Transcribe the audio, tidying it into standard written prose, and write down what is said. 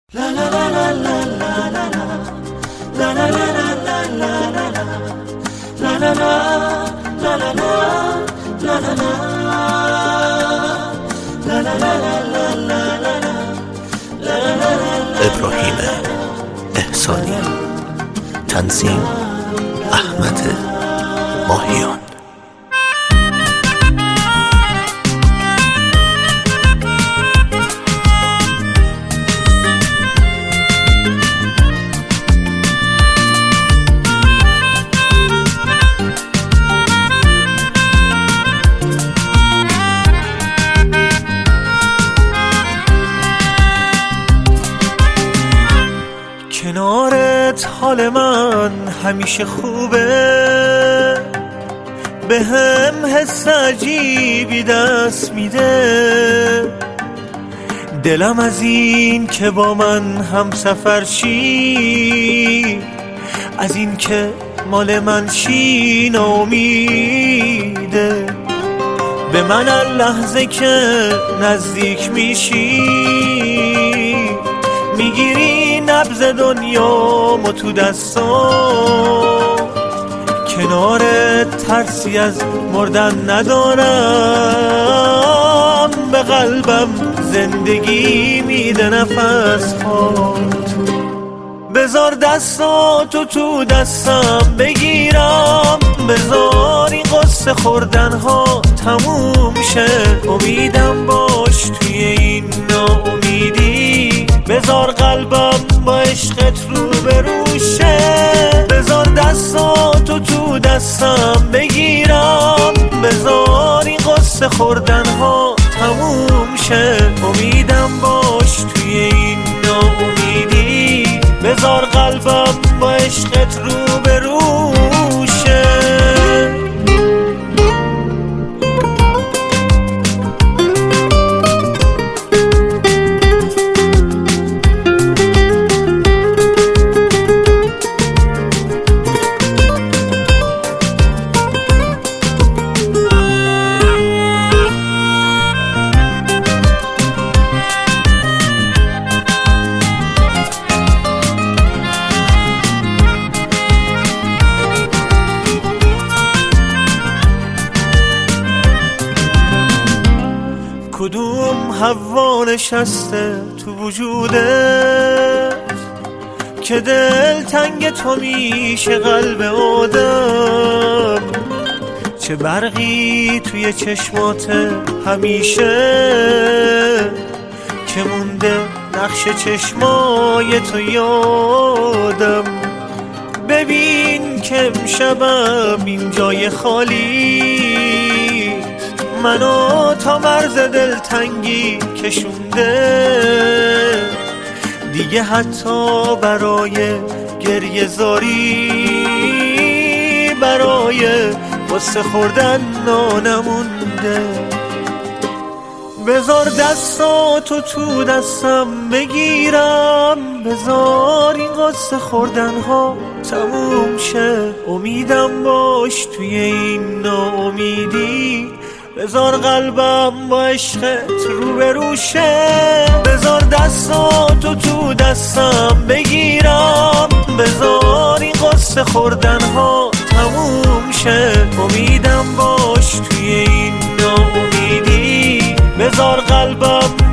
ابراهیم احسانی، تنظیم احمد ماهیان. کنارت حال من همیشه خوبه، به هم حس عجیبی دست میده. دلم از این که با من هم سفر شی، از این که مال من شی ناامیده. به من هر لحظه که نزدیک میشی، میگیری نبض دنیامو تو دستام. کنارت ترسی از مردن ندارم، به قلبم زندگی میده نفس هات. بذار دستاتو تو دستم بگیرم، بذار این قصه خوردن ها تموم شه. امیدم باش توی این ناامیدی، بذار قلبم با عشقت رو بروشه. بذار دستاتو تو دستم بگیرم، بذار این قصه خوردن ها تموم شه. امیدم باش توی این ناامیدی، بذار قلبم با عشقت رو بروشه. کدوم هوا نشسته تو وجودت که دل تنگ تو میشه قلب آدم؟ چه برقی توی چشمات همیشه که مونده نقش چشمای تو یادم. ببین که امشبم این جای خالی منو تا مرز دلتنگی کشونده. دیگه حتی برای گریه زاری، برای قصه خوردن نانمونده. بذار دستاتو تو دستم بگیرم، بذار این قصه خوردن ها تموم شه. امیدم باش توی این ناامیدی، بذار قلبم با عشقت رو بروشه. بذار دستاتو تو دستم بگیرم، بذار این قصه خوردن ها تموم شه. امیدم باش توی این ناامیدی، بذار قلبم